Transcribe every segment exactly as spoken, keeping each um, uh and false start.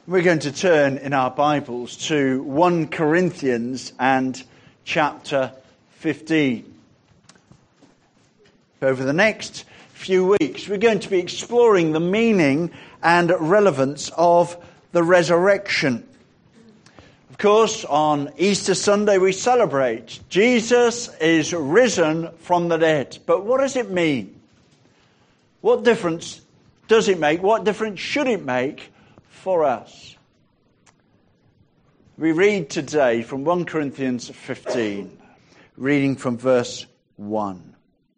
We're going to turn in our Bibles to First Corinthians and chapter fifteen. Over the next few weeks, we're going to be exploring the meaning and relevance of the resurrection. Of course, on Easter Sunday we celebrate Jesus is risen from the dead. But what does it mean? What difference does it make? What difference should it make for us? We read today from First Corinthians fifteen, reading from verse one.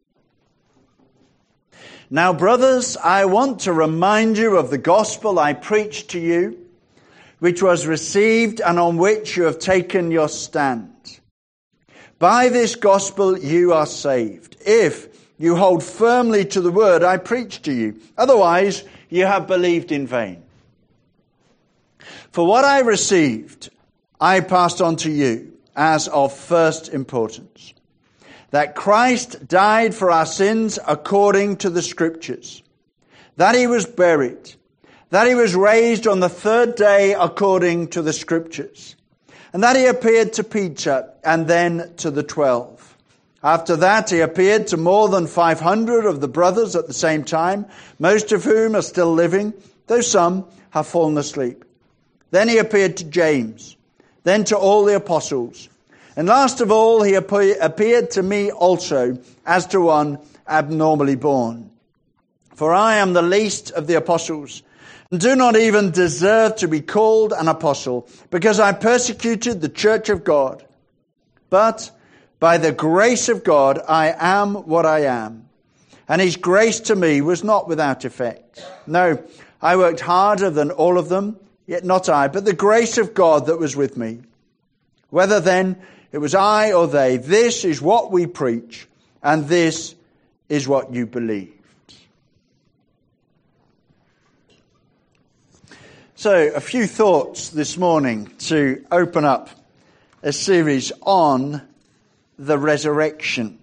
Now, brothers, I want to remind you of the gospel I preached to you, which was received and on which you have taken your stand. By this gospel you are saved, if you hold firmly to the word I preached to you. Otherwise, you have believed in vain. For what I received, I passed on to you as of first importance, that Christ died for our sins according to the Scriptures, that he was buried, that he was raised on the third day according to the Scriptures, and that he appeared to Peter and then to the twelve. After that, he appeared to more than five hundred of the brothers at the same time, most of whom are still living, though some have fallen asleep. Then he appeared to James, then to all the apostles. And last of all, he appeared to me also as to one abnormally born. For I am the least of the apostles, and do not even deserve to be called an apostle, because I persecuted the church of God. But by the grace of God, I am what I am. And his grace to me was not without effect. No, I worked harder than all of them, yet not I, but the grace of God that was with me. Whether then it was I or they, this is what we preach, and this is what you believed. So, a few thoughts this morning to open up a series on the resurrection.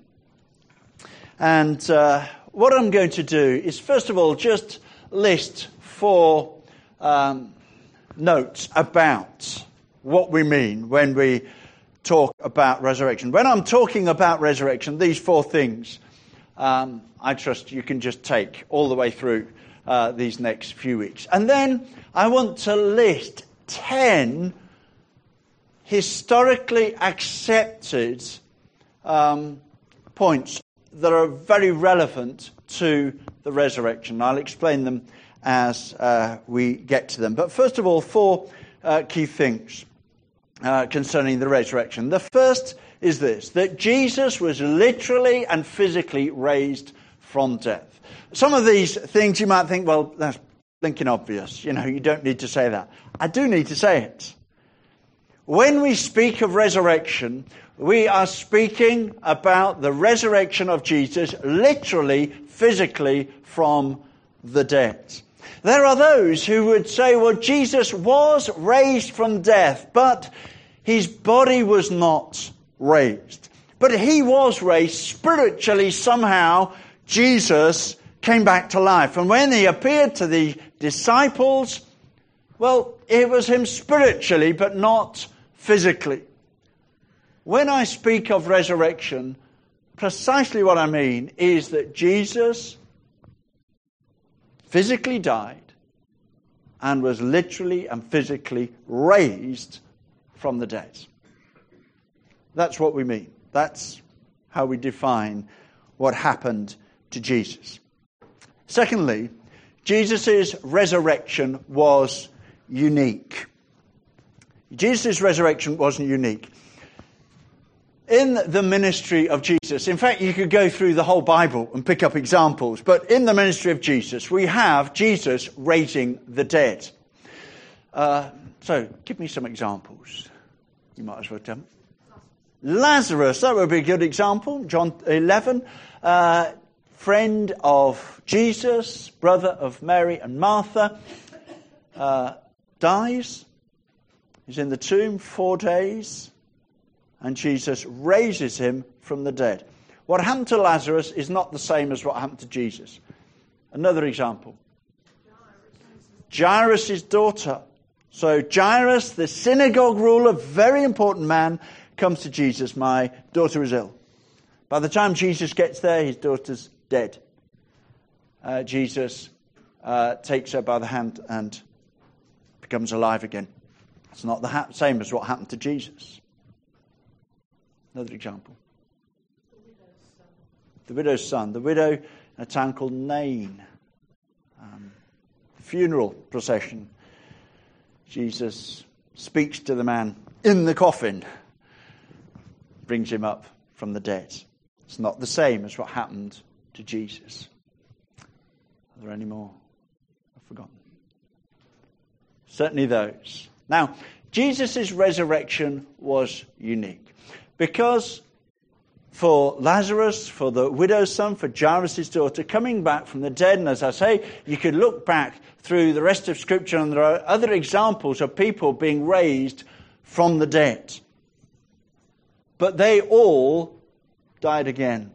And uh, what I'm going to do is, first of all, just list four um, notes about what we mean when we talk about resurrection. When I'm talking about resurrection, these four things, um, I trust you can just take all the way through uh, these next few weeks. And then I want to list ten historically accepted um, points that are very relevant to the resurrection. I'll explain them as uh, we get to them. But first of all, four uh, key things Uh, concerning the resurrection. The first is this, that Jesus was literally and physically raised from death. Some of these things you might think, well, that's blinking obvious. You know, you don't need to say that. I do need to say it. When we speak of resurrection, we are speaking about the resurrection of Jesus literally, physically from the dead. There are those who would say, well, Jesus was raised from death, but his body was not raised. But he was raised spiritually somehow. Jesus came back to life. And when he appeared to the disciples, well, it was him spiritually, but not physically. When I speak of resurrection, precisely what I mean is that Jesus physically died and was literally and physically raised from the dead. That's what we mean. That's how we define what happened to Jesus. Secondly, Jesus' resurrection was unique. Jesus' resurrection wasn't unique. In the ministry of Jesus, in fact, you could go through the whole Bible and pick up examples, but in the ministry of Jesus, we have Jesus raising the dead. Uh, so, give me some examples. You might as well tell me. Lazarus, that would be a good example. John eleven, uh, friend of Jesus, brother of Mary and Martha, uh, dies. He's in the tomb four days. And Jesus raises him from the dead. What happened to Lazarus is not the same as what happened to Jesus. Another example. Jairus' daughter So Jairus, the synagogue ruler, very important man, comes to Jesus. My daughter is ill. By the time Jesus gets there, his daughter's dead. Uh, Jesus uh, takes her by the hand and becomes alive again. It's not the ha- same as what happened to Jesus. Another example. The widow's son. The widow in a town called Nain. Um, funeral procession. Jesus speaks to the man in the coffin. Brings him up from the dead. It's not the same as what happened to Jesus. Are there any more? I've forgotten. Certainly those. Now, Jesus' resurrection was unique. Because for Lazarus, for the widow's son, for Jairus' daughter, coming back from the dead, and as I say, you could look back through the rest of Scripture, and there are other examples of people being raised from the dead. But they all died again.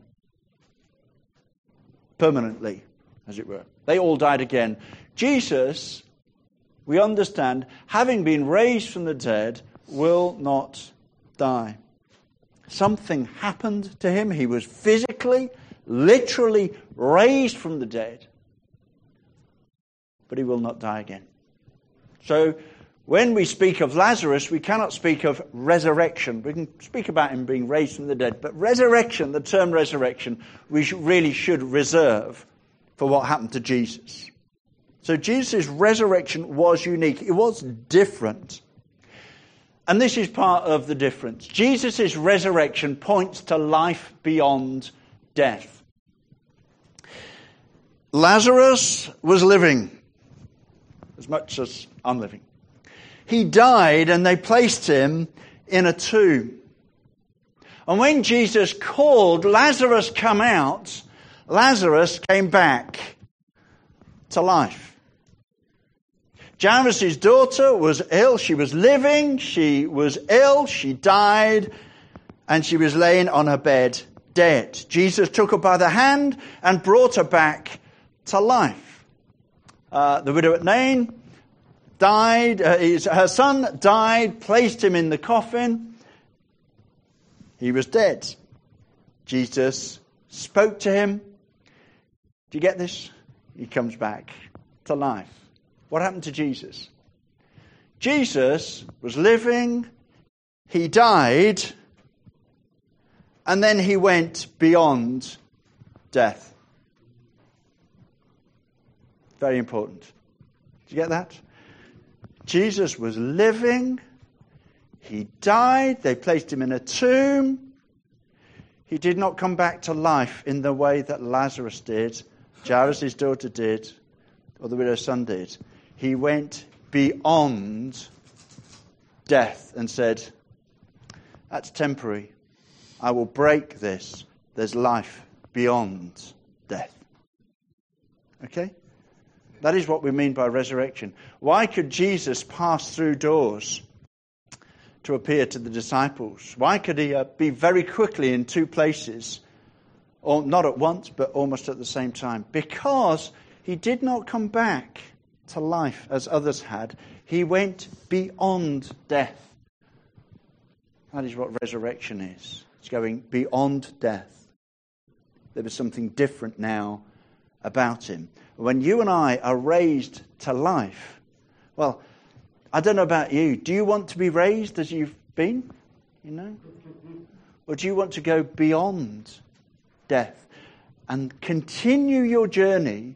Permanently, as it were. They all died again. Jesus, we understand, having been raised from the dead, will not die. Something happened to him. He was physically, literally raised from the dead. But he will not die again. So, when we speak of Lazarus, we cannot speak of resurrection. We can speak about him being raised from the dead. But resurrection, the term resurrection, we really should reserve for what happened to Jesus. So Jesus' resurrection was unique. It was different. And this is part of the difference. Jesus' resurrection points to life beyond death. Lazarus was living, as much as I'm living. He died and they placed him in a tomb. And when Jesus called, Lazarus, come out, Lazarus came back to life. Jairus' daughter was ill. She was living. She was ill. She died. And she was laying on her bed, dead. Jesus took her by the hand and brought her back to life. Uh, the widow at Nain died. Uh, his, her son died, placed him in the coffin. He was dead. Jesus spoke to him. Do you get this? He comes back to life. What happened to Jesus? Jesus was living, he died, and then he went beyond death. Very important. Do you get that? Jesus was living, he died, they placed him in a tomb. He did not come back to life in the way that Lazarus did, Jairus' daughter did, or the widow's son did. He went beyond death and said, that's temporary. I will break this. There's life beyond death. Okay? That is what we mean by resurrection. Why could Jesus pass through doors to appear to the disciples? Why could he uh, be very quickly in two places? Or not at once, but almost at the same time. Because he did not come back to life as others had. He went beyond death. That is what resurrection is. It's going beyond death. There was something different now about him. When you and I are raised to life, well, I don't know about you. Do you want to be raised as you've been? You know? Or do you want to go beyond death and continue your journey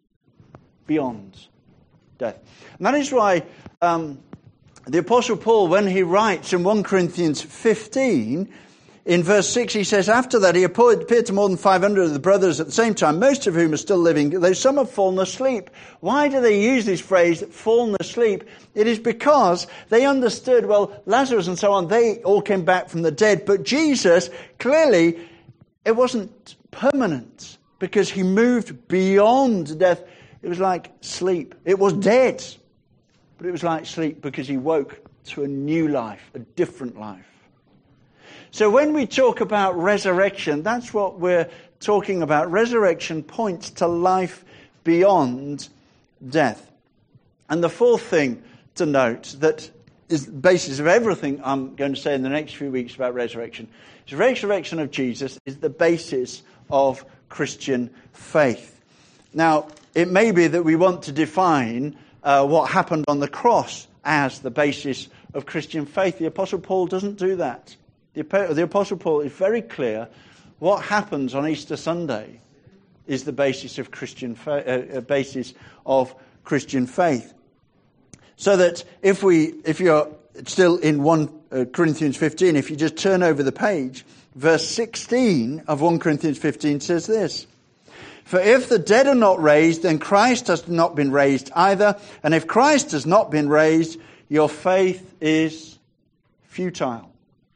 beyond death? And that is why um, the Apostle Paul, when he writes in First Corinthians fifteen, in verse six, he says, after that he appeared to more than five hundred of the brothers at the same time, most of whom are still living, though some have fallen asleep. Why do they use this phrase, fallen asleep? It is because they understood, well, Lazarus and so on, they all came back from the dead. But Jesus, clearly, it wasn't permanent because he moved beyond death. It was like sleep. It was dead, but it was like sleep because he woke to a new life, a different life. So when we talk about resurrection, that's what we're talking about. Resurrection points to life beyond death. And the fourth thing to note that is the basis of everything I'm going to say in the next few weeks about resurrection. The resurrection of Jesus is the basis of Christian faith. Now, it may be that we want to define uh, what happened on the cross as the basis of Christian faith. The Apostle Paul doesn't do that. The, the Apostle Paul is very clear. What happens on Easter Sunday is the basis of Christian fa- uh, basis of Christian faith. So that if we, if you're still in First Corinthians fifteen, if you just turn over the page, verse sixteen of First Corinthians fifteen says this: "For if the dead are not raised, then Christ has not been raised either. And if Christ has not been raised, your faith is futile."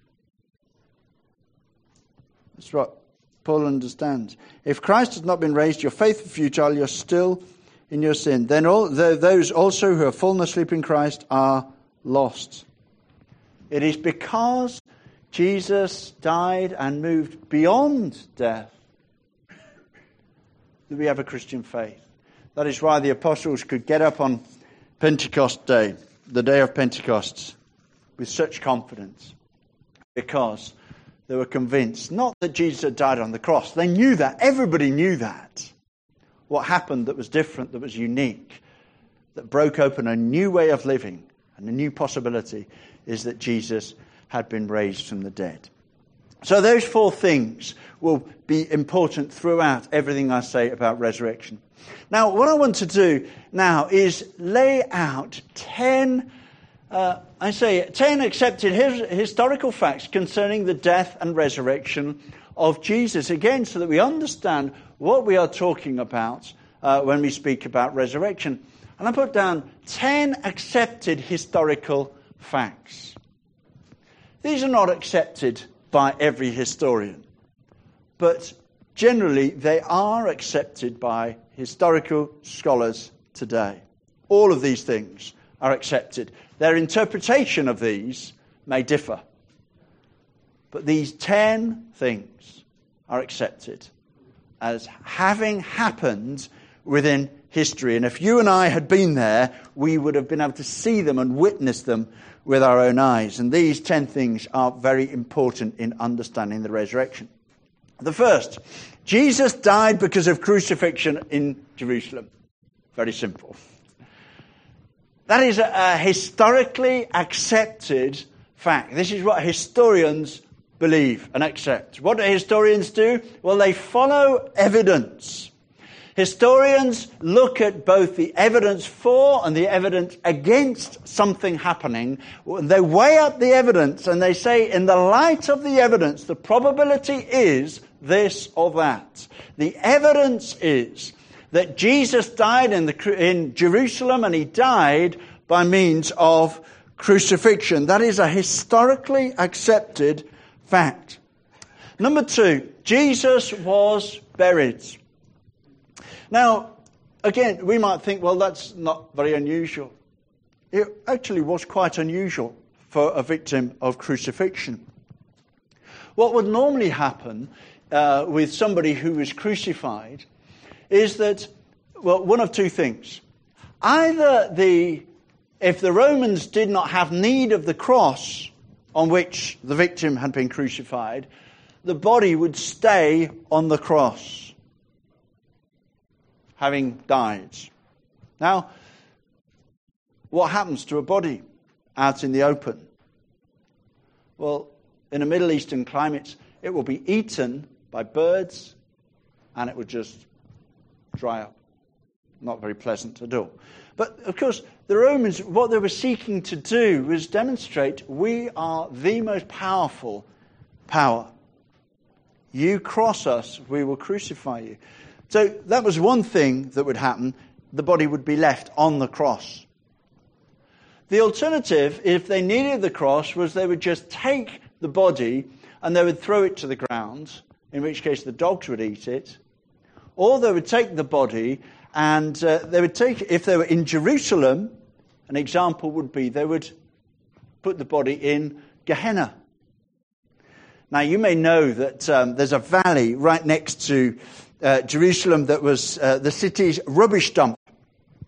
That's what Paul understands. If Christ has not been raised, your faith is futile, you're still in your sin. Then all those also who have fallen asleep in Christ are lost. It is because Jesus died and moved beyond death that we have a Christian faith. That is why the apostles could get up on Pentecost Day, the day of Pentecost, with such confidence, because they were convinced, not that Jesus had died on the cross. They knew that. Everybody knew that. What happened that was different, that was unique, that broke open a new way of living and a new possibility, is that Jesus had been raised from the dead. So those four things will be important throughout everything I say about resurrection. Now, what I want to do now is lay out ten, uh, I say, ten accepted his, historical facts concerning the death and resurrection of Jesus. Again, so that we understand what we are talking about uh, when we speak about resurrection. And I put down ten accepted historical facts. These are not accepted by every historian, but generally they are accepted by historical scholars today. All of these things are accepted. Their interpretation of these may differ, but these ten things are accepted as having happened within history. And if you and I had been there, we would have been able to see them and witness them with our own eyes. And these ten things are very important in understanding the resurrection. The first, Jesus died because of crucifixion in Jerusalem. Very simple. That is a, a historically accepted fact. This is what historians believe and accept. What do historians do? Well, they follow evidence. Historians look at both the evidence for and the evidence against something happening. They weigh up the evidence and they say, in the light of the evidence, the probability is this or that. The evidence is that Jesus died in, the, in Jerusalem, and he died by means of crucifixion. That is a historically accepted fact. Number two, Jesus was buried. Now, again, we might think, well, that's not very unusual. It actually was quite unusual for a victim of crucifixion. What would normally happen uh, with somebody who was crucified is that, well, one of two things. Either the, if the Romans did not have need of the cross on which the victim had been crucified, the body would stay on the cross, having died. Now, what happens to a body out in the open? Well, in a Middle Eastern climate, it will be eaten by birds and it would just dry up. Not very pleasant at all. But, of course, the Romans, what they were seeking to do was demonstrate we are the most powerful power. You cross us, we will crucify you. So that was one thing that would happen. The body would be left on the cross. The alternative, if they needed the cross, was they would just take the body and they would throw it to the ground, in which case the dogs would eat it. Or they would take the body and uh, they would take, if they were in Jerusalem, an example would be they would put the body in Gehenna. Now you may know that um, there's a valley right next to Uh, Jerusalem that was uh, the city's rubbish dump.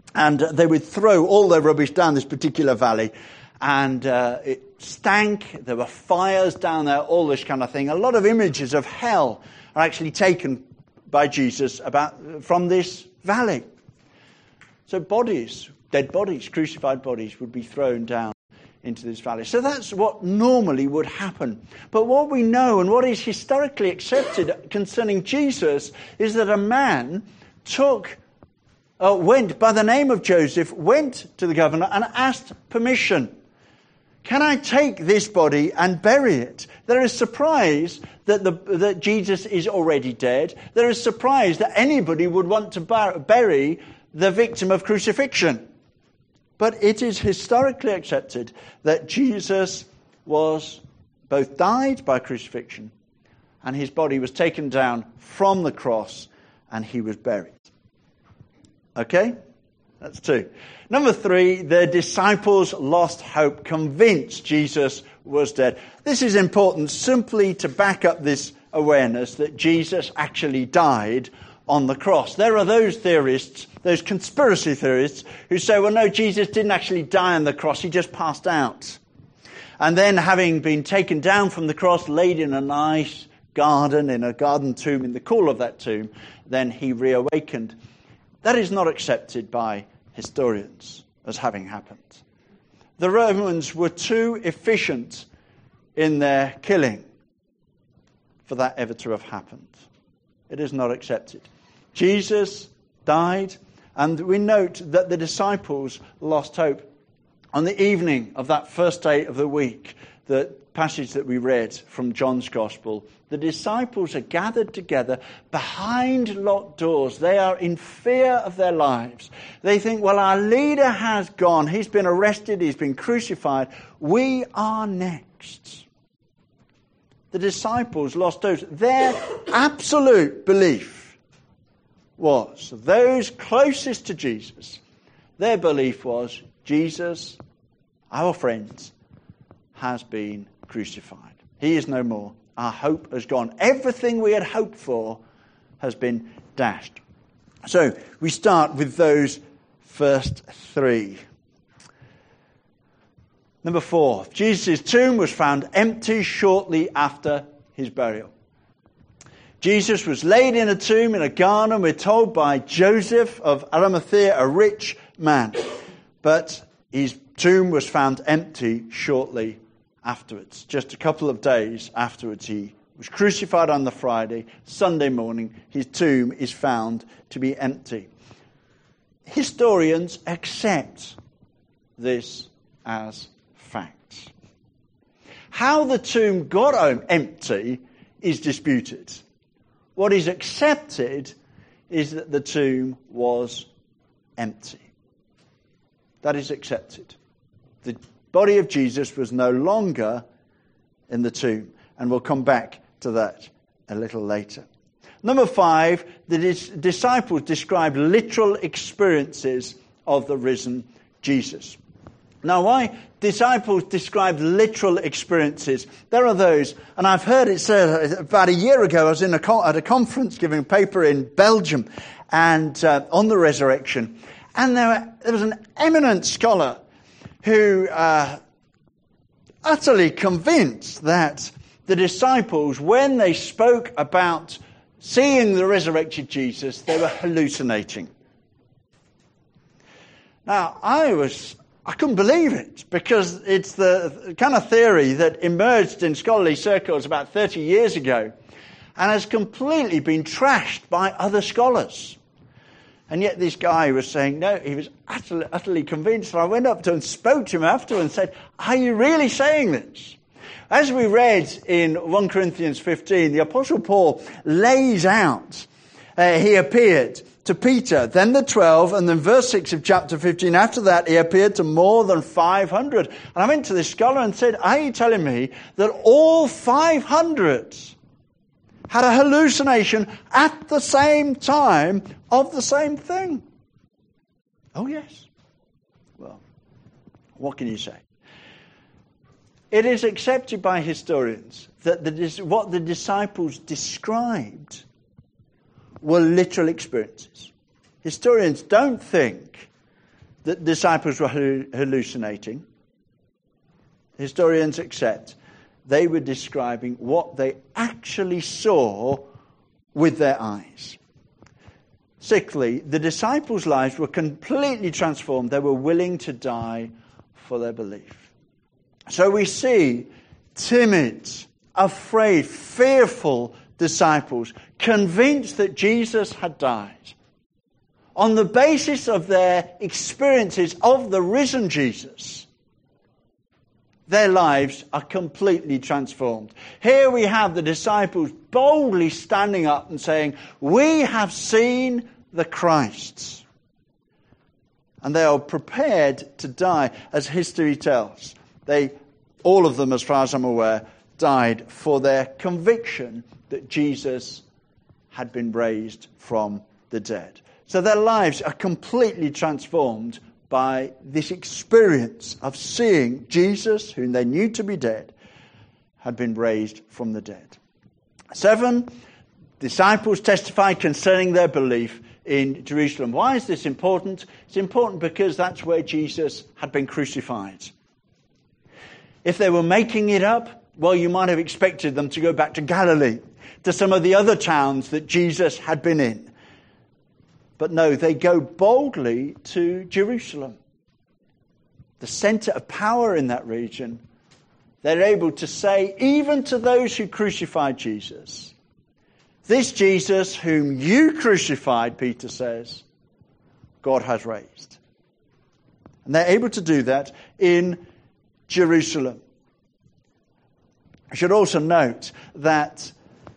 And they would throw all their rubbish down this particular valley. And uh, it stank. There were fires down there, all this kind of thing. A lot of images of hell are actually taken by Jesus about from this valley. So bodies, dead bodies, crucified bodies would be thrown down into this valley. So that's what normally would happen. But what we know and what is historically accepted concerning Jesus is that a man took, uh, went by the name of Joseph, went to the governor and asked permission. Can I take this body and bury it? There is surprise that the, that Jesus is already dead. There is surprise that anybody would want to bar- bury the victim of crucifixion. But it is historically accepted that Jesus was both died by crucifixion and his body was taken down from the cross and he was buried. Okay? That's two. Number three, the disciples lost hope, convinced Jesus was dead. This is important simply to back up this awareness that Jesus actually died on the cross. There are those theorists, those conspiracy theorists, who say, well, no, Jesus didn't actually die on the cross, he just passed out. And then having been taken down from the cross, laid in a nice garden, in a garden tomb, in the cool of that tomb, then he reawakened. That is not accepted by historians as having happened. The Romans were too efficient in their killing for that ever to have happened. It is not accepted. Jesus died, and we note that the disciples lost hope. On the evening of that first day of the week, the passage that we read from John's Gospel, the disciples are gathered together behind locked doors. They are in fear of their lives. They think, well, our leader has gone. He's been arrested. He's been crucified. We are next. The disciples lost hope. Their absolute belief was, those closest to Jesus, their belief was, Jesus, our friend, has been crucified. He is no more. Our hope has gone. Everything we had hoped for has been dashed. So we start with those first three. Number four, Jesus' tomb was found empty shortly after his burial. Jesus was laid in a tomb in a garden, we're told, by Joseph of Arimathea, a rich man. But his tomb was found empty shortly afterwards. Just a couple of days afterwards, he was crucified on the Friday. Sunday morning, his tomb is found to be empty. Historians accept this as fact. How the tomb got empty is disputed. What is accepted is that the tomb was empty. That is accepted. The body of Jesus was no longer in the tomb. And we'll come back to that a little later. Number five, the dis- disciples described literal experiences of the risen Jesus. Now, why disciples described literal experiences? There are those, and I've heard it said about a year ago, I was in a co- at a conference giving a paper in Belgium and uh, on the resurrection. And there, were, there was an eminent scholar who uh, utterly convinced that the disciples, when they spoke about seeing the resurrected Jesus, they were hallucinating. Now, I was, I couldn't believe it, because it's the kind of theory that emerged in scholarly circles about thirty years ago and has completely been trashed by other scholars. And yet this guy was saying, no, he was utterly, utterly convinced. And I went up to him and spoke to him afterwards and said, are you really saying this? As we read in First Corinthians fifteen, the Apostle Paul lays out, uh, he appeared to Peter, then the twelve, and then verse six of chapter fifteen, after that he appeared to more than five hundred. And I went to this scholar and said, are you telling me that all five hundred had a hallucination at the same time of the same thing? Oh, yes. Well, what can you say? It is accepted by historians that the, what the disciples described were literal experiences. Historians don't think the disciples were hallucinating. Historians accept they were describing what they actually saw with their eyes. Sixthly, the disciples' lives were completely transformed. They were willing to die for their belief. So we see timid, afraid, fearful disciples convinced that Jesus had died. On the basis of their experiences of the risen Jesus, their lives are completely transformed. Here we have the disciples boldly standing up and saying, "We have seen the Christ." And they are prepared to die, as history tells. They, all of them, as far as I'm aware, died for their conviction that Jesus had been raised from the dead. So their lives are completely transformed by this experience of seeing Jesus, whom they knew to be dead, had been raised from the dead. Seven, disciples testified concerning their belief in Jerusalem. Why is this important? It's important because that's where Jesus had been crucified. If they were making it up, well, you might have expected them to go back to Galilee, to some of the other towns that Jesus had been in. But no, they go boldly to Jerusalem, the center of power in that region. They're able to say, even to those who crucified Jesus, "This Jesus whom you crucified," Peter says, "God has raised." And they're able to do that in Jerusalem. I should also note that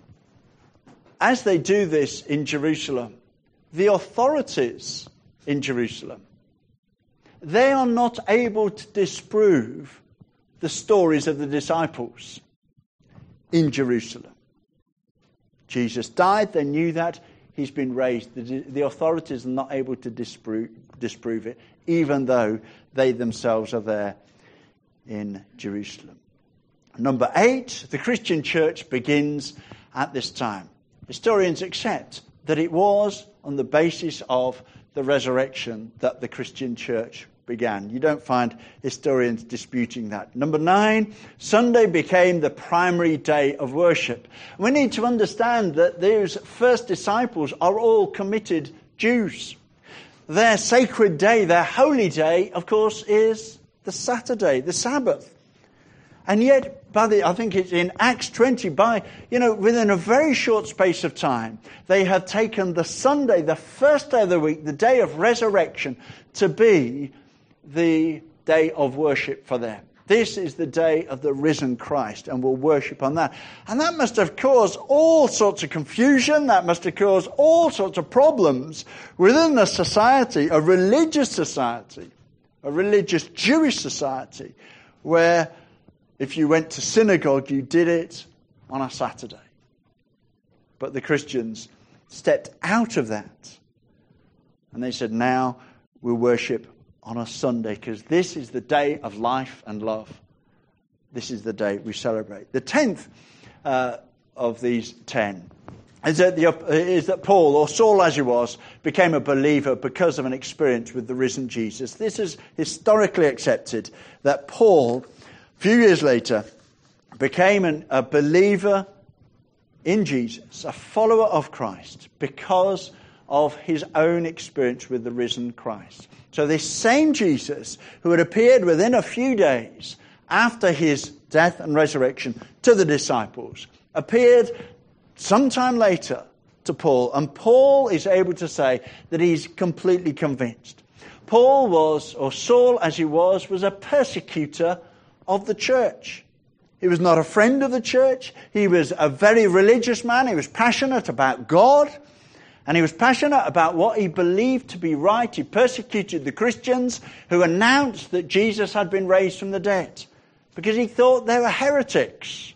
as they do this in Jerusalem, the authorities in Jerusalem, they are not able to disprove the stories of the disciples in Jerusalem. Jesus died, they knew that. He's been raised. The, the authorities are not able to disprove, disprove it, even though they themselves are there in Jerusalem. Number eight, the Christian church begins at this time. Historians accept that it was on the basis of the resurrection that the Christian church began. You don't find historians disputing that. Number nine, Sunday became the primary day of worship. We need to understand that those first disciples are all committed Jews. Their sacred day, their holy day, of course, is the Saturday, the Sabbath. And yet, by the, I think it's in Acts twenty, by, you know, within a very short space of time, they have taken the Sunday, the first day of the week, the day of resurrection, to be the day of worship for them. This is the day of the risen Christ, and we'll worship on that. And that must have caused all sorts of confusion, that must have caused all sorts of problems within the society, a religious society, a religious Jewish society, where if you went to synagogue, you did it on a Saturday. But the Christians stepped out of that. And they said, now we'll worship on a Sunday, because this is the day of life and love. This is the day we celebrate. The tenth uh, of these ten is that, the, is that Paul, or Saul as he was, became a believer because of an experience with the risen Jesus. This is historically accepted, that Paul, a few years later, became an, a believer in Jesus, a follower of Christ, because of his own experience with the risen Christ. So this same Jesus, who had appeared within a few days after his death and resurrection to the disciples, appeared sometime later to Paul. And Paul is able to say that he's completely convinced. Paul was, or Saul as he was, was a persecutor of the church. He was not a friend of the church. He was a very religious man. He was passionate about God. And he was passionate about what he believed to be right. He persecuted the Christians who announced that Jesus had been raised from the dead, because he thought they were heretics.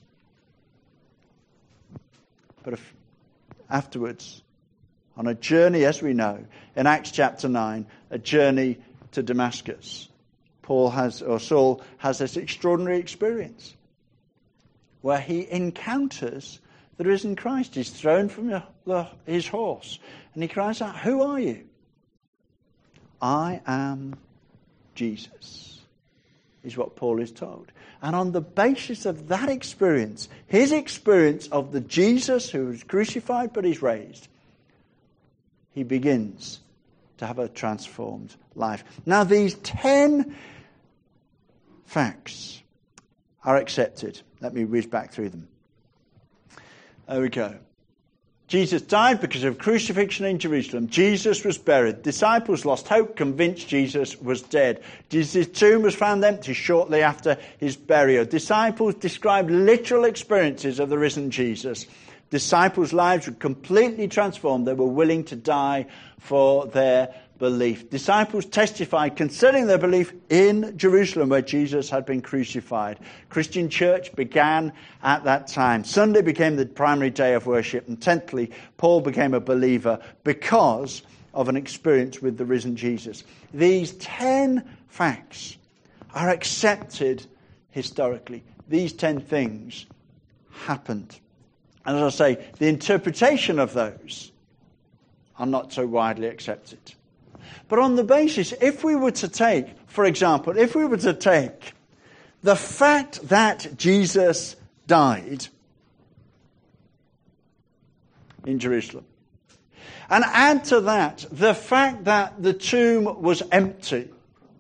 But if afterwards, on a journey, as we know, in Acts chapter nine, a journey to Damascus, Paul has, or Saul has this extraordinary experience where he encounters the risen Christ. He's thrown from the, the, his horse, and he cries out, "Who are you?" "I am Jesus, is what Paul is told. And on the basis of that experience, his experience of the Jesus who was crucified but is raised, he begins to have a transformed life. Now these ten facts are accepted. Let me whiz back through them. There we go. Jesus died because of crucifixion in Jerusalem. Jesus was buried. Disciples lost hope, convinced Jesus was dead. Jesus' tomb was found empty shortly after his burial. Disciples described literal experiences of the risen Jesus. Disciples' lives were completely transformed. They were willing to die for their belief. Disciples testified concerning their belief in Jerusalem where Jesus had been crucified. Christian church began at that time. Sunday became the primary day of worship. And tenthly, Paul became a believer because of an experience with the risen Jesus. These ten facts are accepted historically. These ten things happened. And as I say, the interpretation of those are not so widely accepted. But on the basis, if we were to take, for example, if we were to take the fact that Jesus died in Jerusalem, and add to that the fact that the tomb was empty,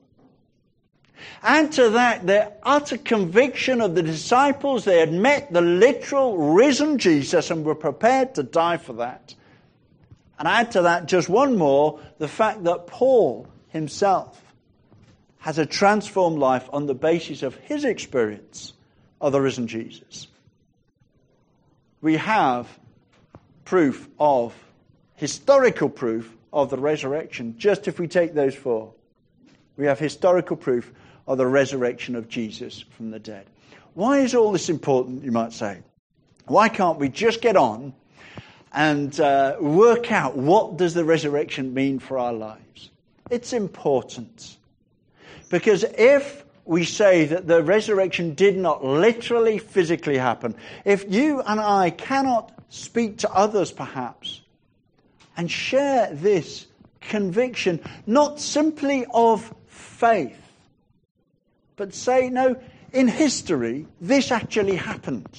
add to that their utter conviction of the disciples, they had met the literal risen Jesus and were prepared to die for that. And add to that just one more, the fact that Paul himself has a transformed life on the basis of his experience of the risen Jesus. We have proof of, historical proof of the resurrection, just if we take those four. We have historical proof of the resurrection of Jesus from the dead. Why is all this important, you might say? Why can't we just get on and uh, work out what does the resurrection mean for our lives? It's important. Because if we say that the resurrection did not literally, physically happen, if you and I cannot speak to others perhaps and share this conviction, not simply of faith, but say, no, in history, this actually happened,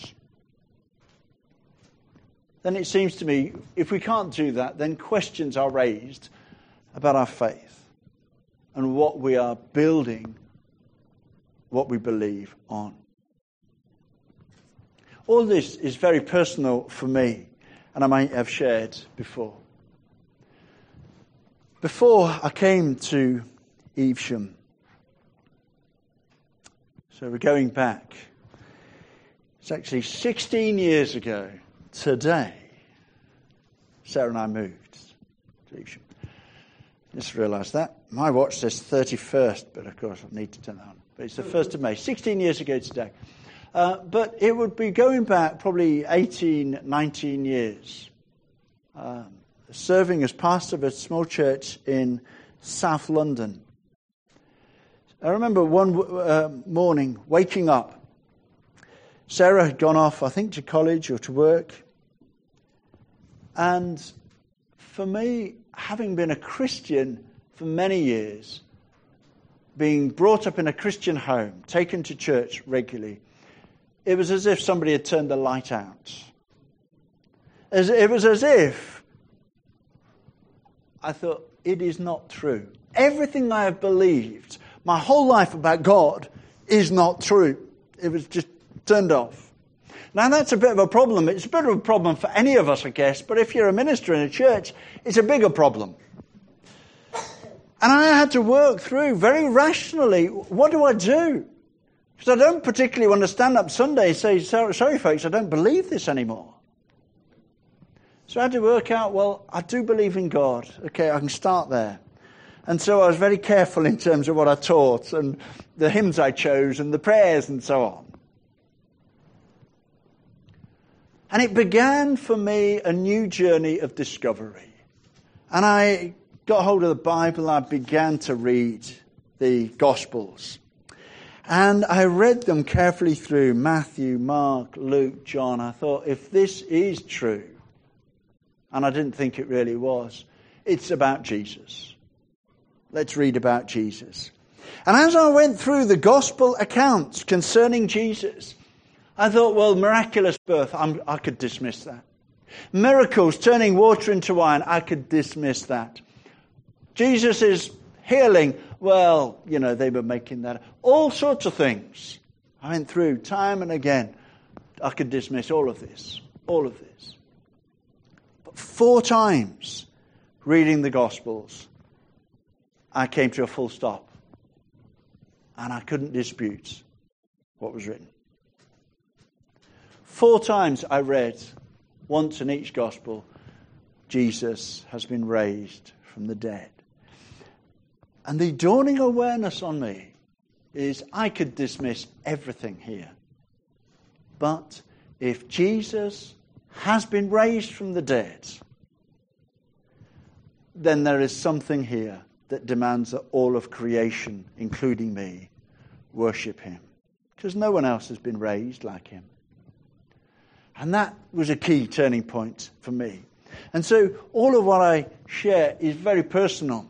then it seems to me, if we can't do that, then questions are raised about our faith and what we are building, what we believe on. All this is very personal for me, and I might have shared before. Before I came to Evesham, so we're going back, it's actually sixteen years ago today, Sarah and I moved to Evesham. Just realised that. My watch says thirty-first, but of course I need to turn that on. But it's the first of May, sixteen years ago today. Uh, but it would be going back probably eighteen, nineteen years. Um, serving as pastor of a small church in South London. I remember one uh, morning waking up. Sarah had gone off, I think, to college or to work. And for me, having been a Christian for many years, being brought up in a Christian home, taken to church regularly, it was as if somebody had turned the light out. As, it was as if I thought, it is not true. Everything I have believed my whole life about God is not true. It was just turned off. Now that's a bit of a problem. It's a bit of a problem for any of us, I guess. But if you're a minister in a church, it's a bigger problem. And I had to work through very rationally, what do I do? Because I don't particularly want to stand up Sunday and say, sorry, sorry folks, I don't believe this anymore. So I had to work out, well, I do believe in God. Okay, I can start there. And so I was very careful in terms of what I taught and the hymns I chose and the prayers and so on. And it began for me a new journey of discovery. And I got hold of the Bible, I began to read the Gospels. And I read them carefully through, Matthew, Mark, Luke, John. I thought, if this is true, and I didn't think it really was, it's about Jesus. Let's read about Jesus. And as I went through the gospel accounts concerning Jesus, I thought, well, miraculous birth, I'm, I could dismiss that. Miracles, turning water into wine, I could dismiss that. Jesus is healing, well, you know, they were making that. All sorts of things. I went through time and again. I could dismiss all of this, all of this. But four times, reading the Gospels, I came to a full stop. And I couldn't dispute what was written. Four times I read, once in each Gospel, Jesus has been raised from the dead. And the dawning awareness on me is I could dismiss everything here. But if Jesus has been raised from the dead, then there is something here that demands that all of creation, including me, worship him. Because no one else has been raised like him. And that was a key turning point for me. And so all of what I share is very personal.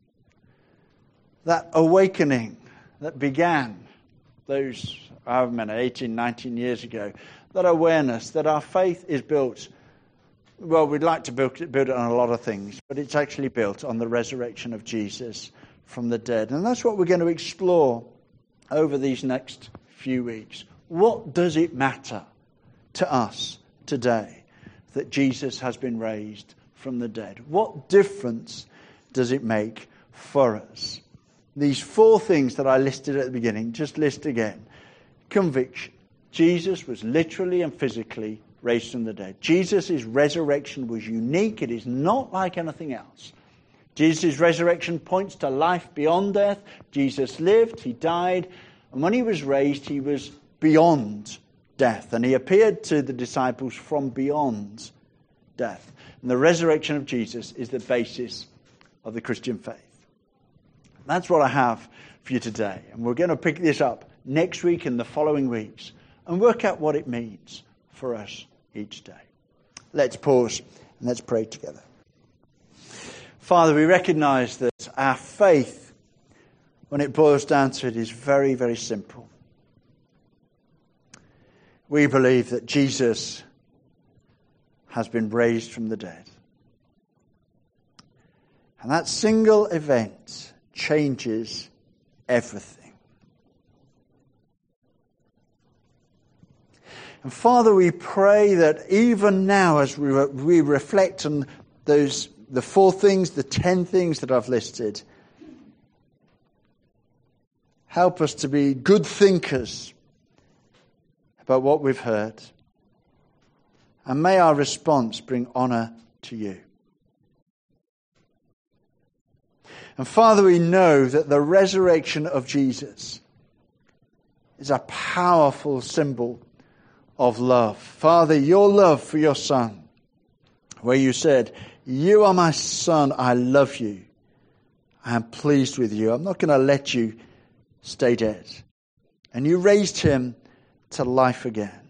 That awakening that began those, however many, eighteen, nineteen years ago, that awareness that our faith is built, well, we'd like to build it, build it on a lot of things, but it's actually built on the resurrection of Jesus from the dead. And that's what we're going to explore over these next few weeks. What does it matter to us today that Jesus has been raised from the dead? What difference does it make for us? These four things that I listed at the beginning, just list again. Conviction. Jesus was literally and physically raised from the dead. Jesus' resurrection was unique. It is not like anything else. Jesus' resurrection points to life beyond death. Jesus lived, he died, and when he was raised, he was beyond death. And he appeared to the disciples from beyond death. And the resurrection of Jesus is the basis of the Christian faith. That's what I have for you today. And we're going to pick this up next week and the following weeks and work out what it means for us each day. Let's pause and let's pray together. Father, we recognize that our faith, when it boils down to it, is very, very simple. We believe that Jesus has been raised from the dead. And that single event changes everything. And Father, we pray that even now as we, re- we reflect on those, the four things, the ten things that I've listed, help us to be good thinkers about what we've heard. And may our response bring honor to you. And Father, we know that the resurrection of Jesus is a powerful symbol of love. Father, your love for your Son, where you said, you are my Son, I love you. I am pleased with you. I'm not going to let you stay dead. And you raised him to life again.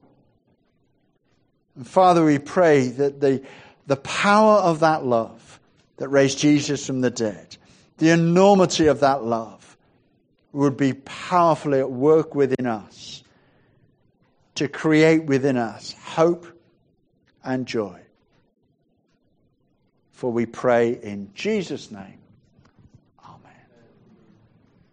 And Father, we pray that the, the power of that love that raised Jesus from the dead, the enormity of that love would be powerfully at work within us to create within us hope and joy. For we pray in Jesus' name.